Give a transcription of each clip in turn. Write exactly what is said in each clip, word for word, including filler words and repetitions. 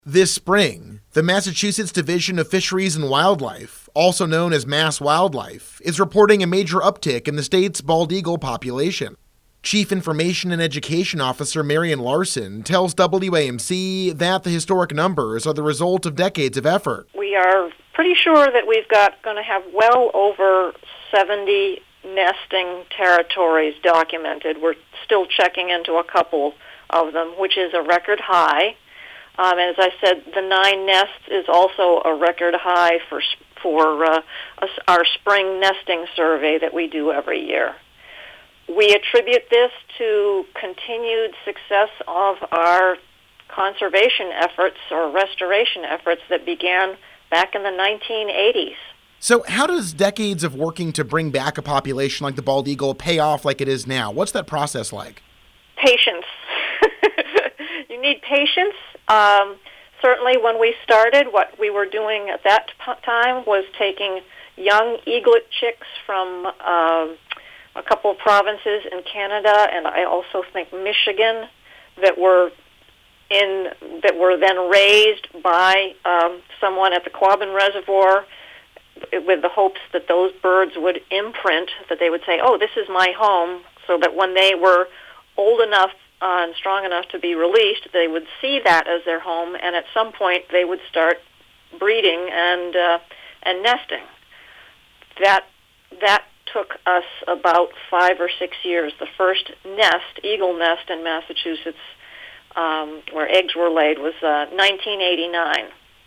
This spring, the Massachusetts Division of Fisheries and Wildlife, also known as Mass Wildlife, is reporting a major uptick in the state's bald eagle population. Chief Information and Education Officer Marion Larson tells W A M C that the historic numbers are the result of decades of effort. We are pretty sure that we've got going to have well over seventy nesting territories documented. We're still checking into a couple of them, which is a record high. Um, as I said, the nine nests is also a record high for for uh, our spring nesting survey that we do every year. We attribute this to continued success of our conservation efforts or restoration efforts that began back in the nineteen eighties. So how does decades of working to bring back a population like the bald eagle pay off like it is now? What's that process like? Patience. You need patience. Um, certainly when we started, what we were doing at that t- time was taking young eaglet chicks from uh, a couple of provinces in Canada, and I also think Michigan, that were in that were then raised by um, someone at the Quabbin Reservoir with the hopes that those birds would imprint, that they would say, oh, this is my home, so that when they were old enough Uh, and strong enough to be released, they would see that as their home, and at some point they would start breeding and uh, and nesting. That that took us about five or six years. The first nest, eagle nest in Massachusetts, um, where eggs were laid, was uh, nineteen eighty-nine.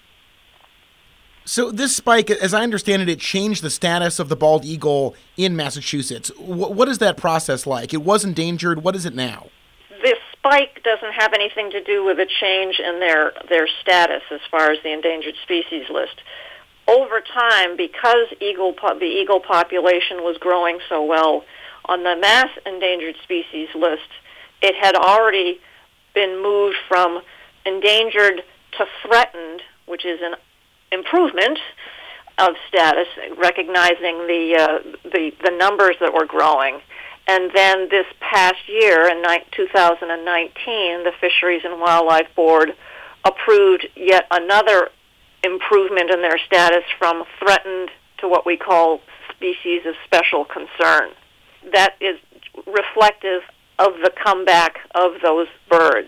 So this spike, as I understand it, it changed the status of the bald eagle in Massachusetts. W- what is that process like? It was endangered. What is it now? This spike doesn't have anything to do with a change in their, their status as far as the endangered species list. Over time, because eagle po- the eagle population was growing so well, on the mass endangered species list, it had already been moved from endangered to threatened, which is an improvement of status, recognizing the uh, the, the numbers that were growing. And then this past year, in two thousand nineteen, the Fisheries and Wildlife Board approved yet another improvement in their status from threatened to what we call species of special concern. That is reflective of the comeback of those birds.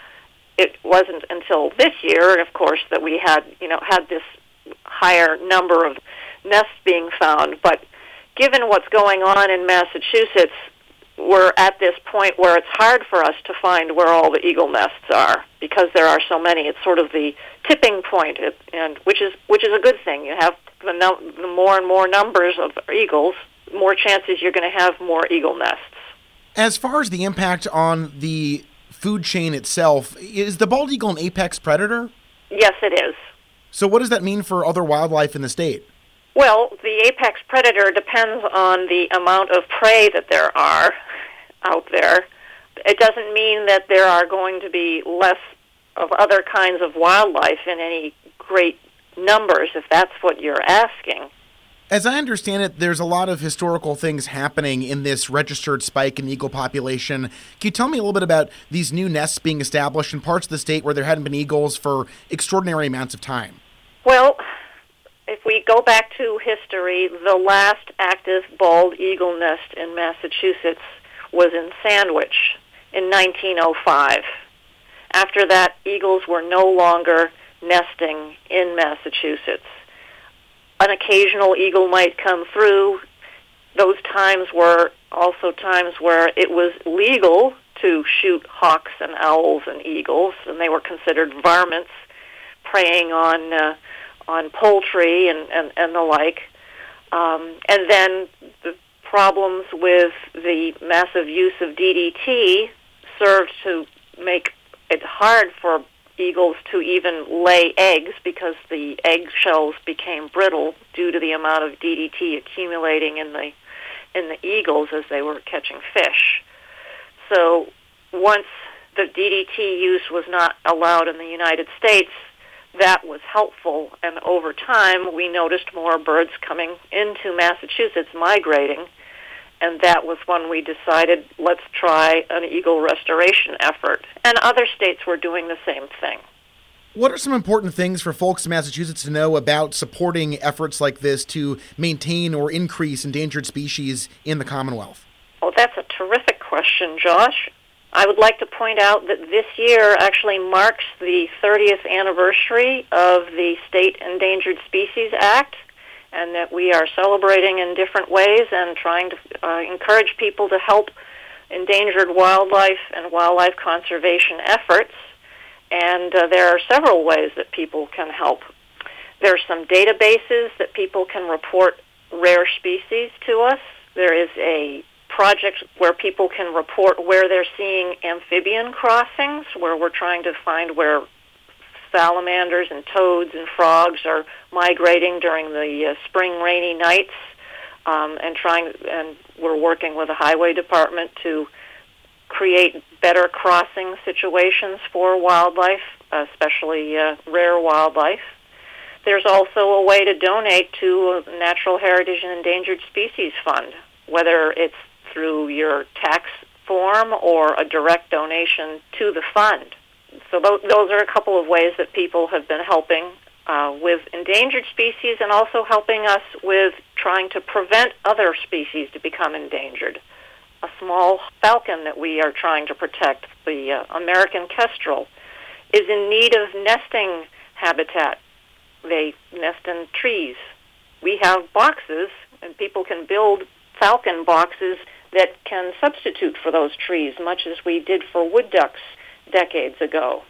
It wasn't until this year, of course, that we had, you know, had this higher number of nests being found, but given what's going on in Massachusetts, we're at this point where it's hard for us to find where all the eagle nests are because there are so many. It's sort of the tipping point, it, and which is which is a good thing. You have the, no, the more and more numbers of eagles, more chances you're going to have more eagle nests. As far as the impact on the food chain itself, is the bald eagle an apex predator? Yes, it is. So what does that mean for other wildlife in the state? Well, the apex predator depends on the amount of prey that there are out there. It doesn't mean that there are going to be less of other kinds of wildlife in any great numbers, if that's what you're asking. As I understand it, there's a lot of historical things happening in this registered spike in the eagle population. Can you tell me a little bit about these new nests being established in parts of the state where there hadn't been eagles for extraordinary amounts of time? Well, if we go back to history, the last active bald eagle nest in Massachusetts was in Sandwich in nineteen oh five. After that, eagles were no longer nesting in Massachusetts. An occasional eagle might come through. Those times were also times where it was legal to shoot hawks and owls and eagles, and they were considered varmints preying on uh, on poultry and, and, and the like. Um, and then the problems with the massive use of D D T served to make it hard for eagles to even lay eggs because the egg shells became brittle due to the amount of D D T accumulating in the in the eagles as they were catching fish. So once the D D T use was not allowed in the United States, that was helpful, and over time we noticed more birds coming into Massachusetts migrating, and that was when we decided, let's try an eagle restoration effort. And other states were doing the same thing. What are some important things for folks in Massachusetts to know about supporting efforts like this to maintain or increase endangered species in the Commonwealth? Well, that's a terrific question, Josh. I would like to point out that this year actually marks the thirtieth anniversary of the State Endangered Species Act, and that we are celebrating in different ways and trying to uh, encourage people to help endangered wildlife and wildlife conservation efforts. And uh, there are several ways that people can help. There are some databases that people can report rare species to us. There is a project where people can report where they're seeing amphibian crossings, where we're trying to find where salamanders and toads and frogs are migrating during the uh, spring rainy nights, um, and trying. And we're working with the highway department to create better crossing situations for wildlife, especially uh, rare wildlife. There's also a way to donate to a Natural Heritage and Endangered Species Fund, whether it's through your tax form or a direct donation to the fund. So those, those are a couple of ways that people have been helping uh, with endangered species and also helping us with trying to prevent other species to become endangered. A small falcon that we are trying to protect, the uh, American kestrel, is in need of nesting habitat. They nest in trees. We have boxes, and people can build falcon boxes that can substitute for those trees, much as we did for wood ducks decades ago.